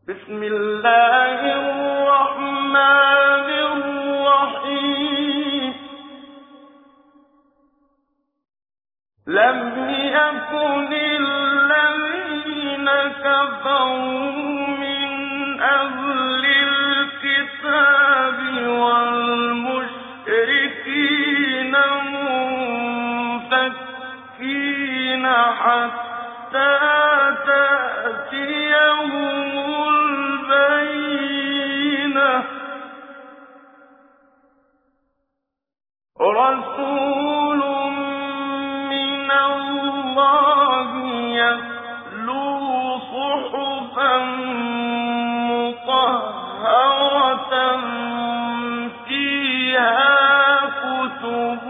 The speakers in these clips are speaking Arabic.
بسم الله الرحمن الرحيم. لم يكن الذين كفروا من أهل الكتاب والمشركين منفكين حتى تأتيهم البينة. رسول من الله يتلو صحفا مطهرة فيها كتب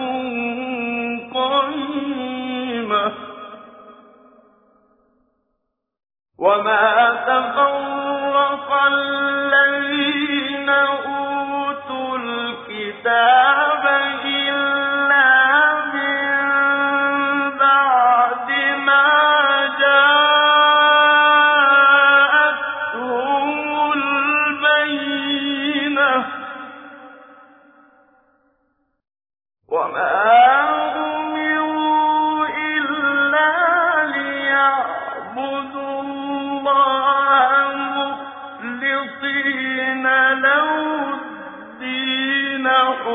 قيمة. وما تفرق الذين أوتوا الكتاب إلا من بعد ما جاءتهم البينة. وما أمروا إلا ليعبدوا الله مخلصين له الدين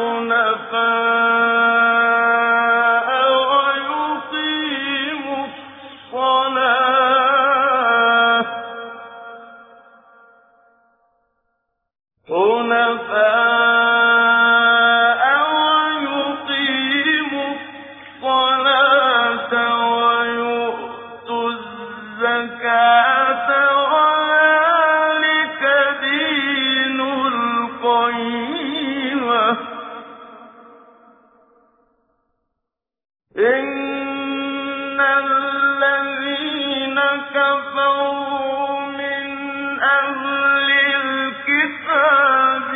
حنفاء ويقيموا الصلاة ويؤتوا الزكاة وذلك دين القيمة. إن الذين كفروا من أهل الكتاب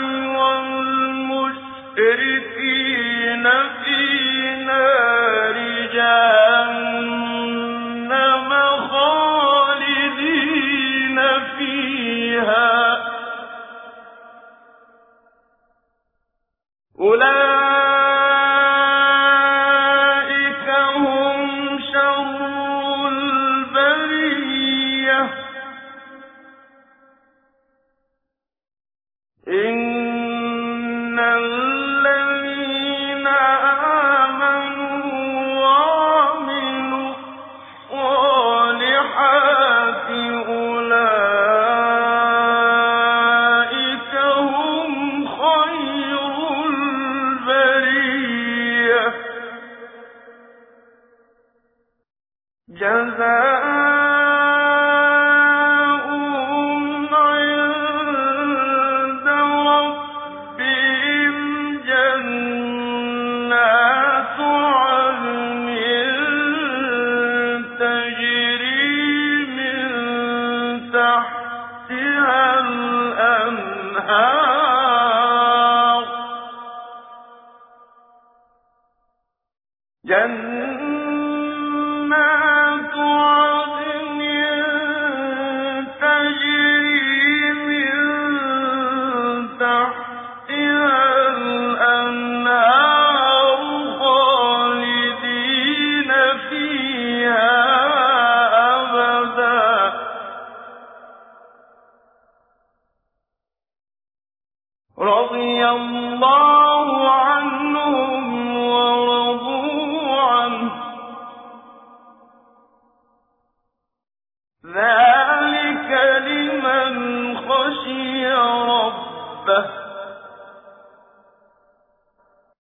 والمشركين في نار جهنم خالدين فيها. أولئك هم شر البرية. إن الذين آمنوا وعملوا الصالحات أولئك هم خير البرية. جزاؤهم عند ربهم جنات عدن تجري من تحتها الأنهار. جنات عدن تجري من تحتها الأنهار خالدين فيها أبدا. رضي الله عنهم ورضوا عنه. ذلك لمن خشي ربه.